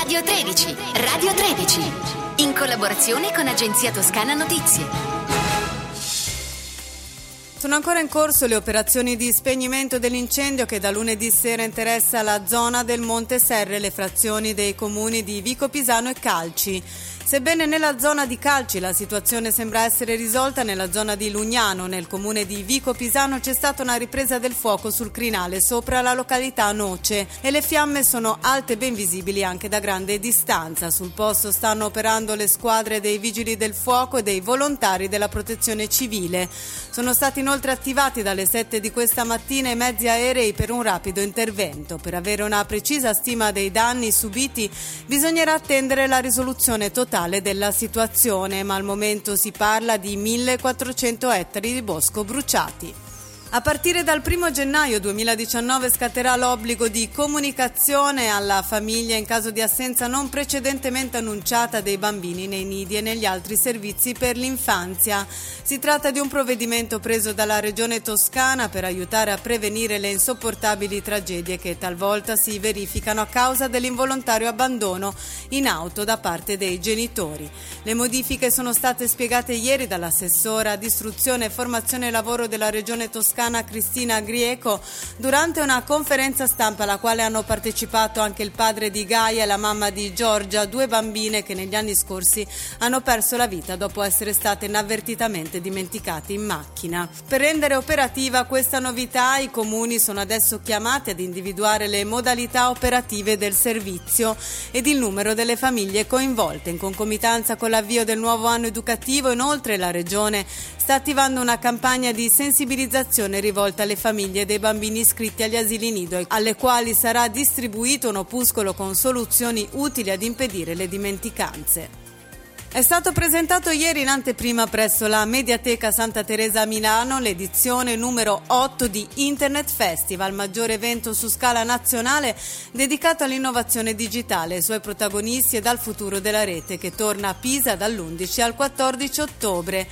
Radio 13, Radio 13, in collaborazione con Agenzia Toscana Notizie. Sono ancora in corso le operazioni di spegnimento dell'incendio che da lunedì sera interessa la zona del Monte Serre, le frazioni dei comuni di Vico Pisano e Calci. Sebbene nella zona di Calci la situazione sembra essere risolta, nella zona di Lugnano, nel comune di Vico Pisano, c'è stata una ripresa del fuoco sul crinale sopra la località Noce e le fiamme sono alte e ben visibili anche da grande distanza. Sul posto stanno operando le squadre dei vigili del fuoco e dei volontari della protezione civile. Sono stati inoltre attivati dalle 7 di questa mattina i mezzi aerei per un rapido intervento. Per avere una precisa stima dei danni subiti bisognerà attendere la risoluzione totale della situazione, ma al momento si parla di 1.400 ettari di bosco bruciati. A partire dal 1 gennaio 2019 scatterà l'obbligo di comunicazione alla famiglia in caso di assenza non precedentemente annunciata dei bambini nei nidi e negli altri servizi per l'infanzia. Si tratta di un provvedimento preso dalla Regione Toscana per aiutare a prevenire le insopportabili tragedie che talvolta si verificano a causa dell'involontario abbandono in auto da parte dei genitori. Le modifiche sono state spiegate ieri dall'assessora di istruzione e formazione e lavoro della Regione Toscana Cristina Grieco durante una conferenza stampa alla quale hanno partecipato anche il padre di Gaia e la mamma di Giorgia, due bambine che negli anni scorsi hanno perso la vita dopo essere state inavvertitamente dimenticate in macchina. Per rendere operativa questa novità, i comuni sono adesso chiamati ad individuare le modalità operative del servizio ed il numero delle famiglie coinvolte. In concomitanza con l'avvio del nuovo anno educativo, inoltre, la Regione sta attivando una campagna di sensibilizzazione rivolta alle famiglie dei bambini iscritti agli asili nido, alle quali sarà distribuito un opuscolo con soluzioni utili ad impedire le dimenticanze. È stato presentato ieri in anteprima presso la Mediateca Santa Teresa a Milano l'edizione numero 8 di Internet Festival, maggiore evento su scala nazionale dedicato all'innovazione digitale, ai suoi protagonisti e dal futuro della rete, che torna a Pisa dall'11 al 14 ottobre.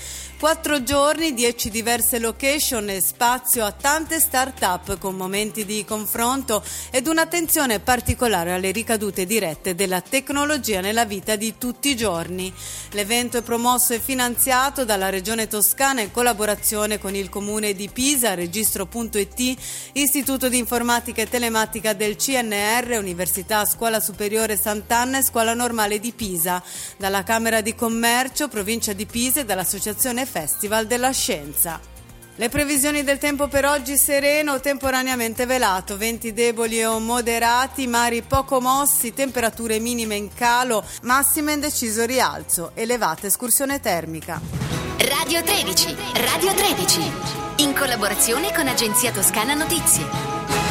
4 giorni, 10 diverse location e spazio a tante start-up con momenti di confronto ed un'attenzione particolare alle ricadute dirette della tecnologia nella vita di tutti i giorni. L'evento è promosso e finanziato dalla Regione Toscana in collaborazione con il Comune di Pisa, Registro.it, Istituto di Informatica e Telematica del CNR, Università Scuola Superiore Sant'Anna e Scuola Normale di Pisa, dalla Camera di Commercio, Provincia di Pisa e dall'Associazione Festival della Scienza. Le previsioni del tempo per oggi: sereno o temporaneamente velato, venti deboli o moderati, mari poco mossi, temperature minime in calo, massime in deciso rialzo, elevata escursione termica. Radio 13, Radio 13, in collaborazione con Agenzia Toscana Notizie.